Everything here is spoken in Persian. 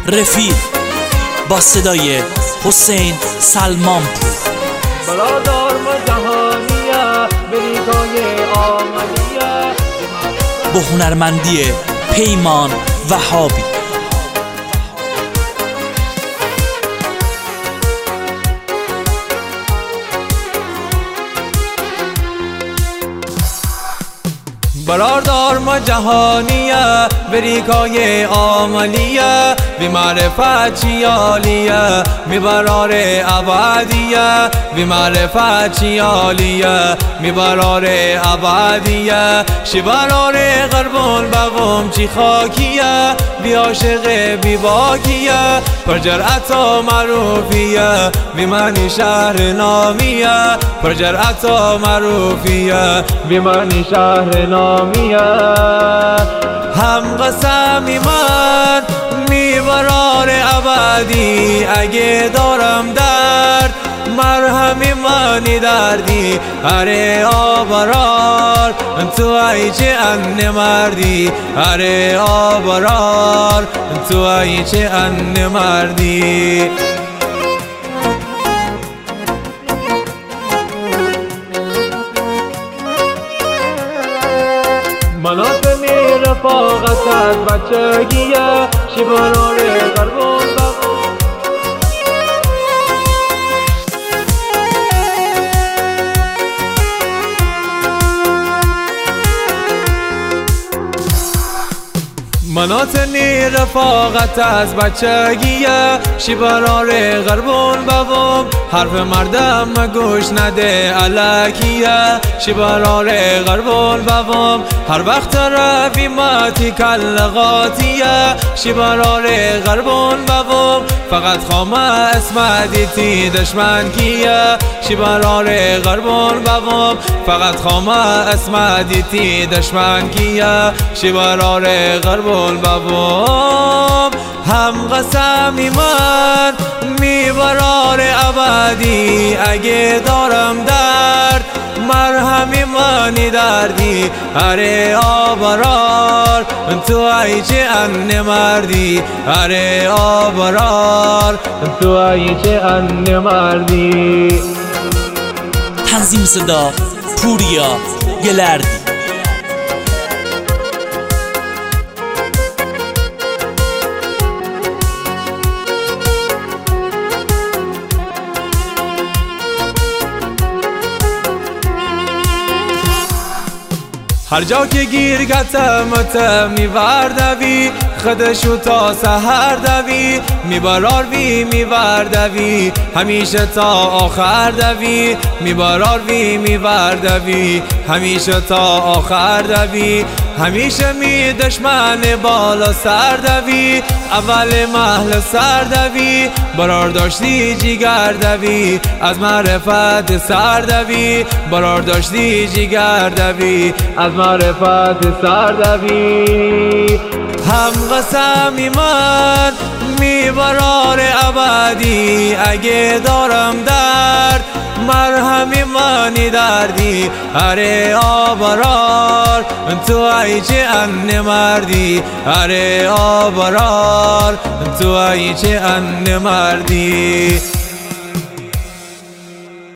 رفیق با صدای حسین سلمانپور. برادر ما جهانیه بریکای آمدیه با هنرمندی پیمان وهابی. برادر ما جهانیه بریکای آملیه بی معرفت چیالیه می برار ابدیه بی معرفت چیالیه می برار ابدیه شی برار غربون بغم چی خاکیه بی عاشق بی باکیه پر جرأت و معروفیه بی معنی شهر نامیه پر جرأت و معروفیه بی معنی شهر نامیه هم قسمی من میبرار ابدی اگه دارم درد مرهمی منی دردی اره آبرار تو ای چه ان مردی اره آبرار تو ای چه ان مردی مناطق رفاقت از بچگیه شی برار غربون بغم مناطق رفاقت از بچگیه شی برار غربون بغم حرف مردم گوش نده الکیه شی برار غربون بغم هر وقت روی ماتی کلغاتیه شی برار غربون بغم فقط خامه اسم دیتی دشمن کیه شی برار غربون بغم فقط خامه اسم دیتی دشمن کیه شی برار غربون بابام هم قسمی من میبرار ابدی اگه دارم درد مرهمی منی دردی اره آبرار تو ای چه ان مردی اره آبرار تو ای چه ان مردی. تنظیم صدا پوریا گلردی. هر جا که گیر گتم میوردوی خودشو تا سحر دوی میبرار وی میوردوی همیشه تا آخر دوی میبرار وی میوردوی همیشه تا آخر دوی همیشه می دشمن بالا سر دوی اول محل سر دوی برار داشتی جیگر دوی از معرفت سر دوی برار داشتی جیگر دوی از معرفت سر دوی هم قسمی من میبرار ابدی اگه دارم درد مرهمی منی دردی اره آبرار تو ای چه ان مردی اره آبرار تو ای چه ان مردی.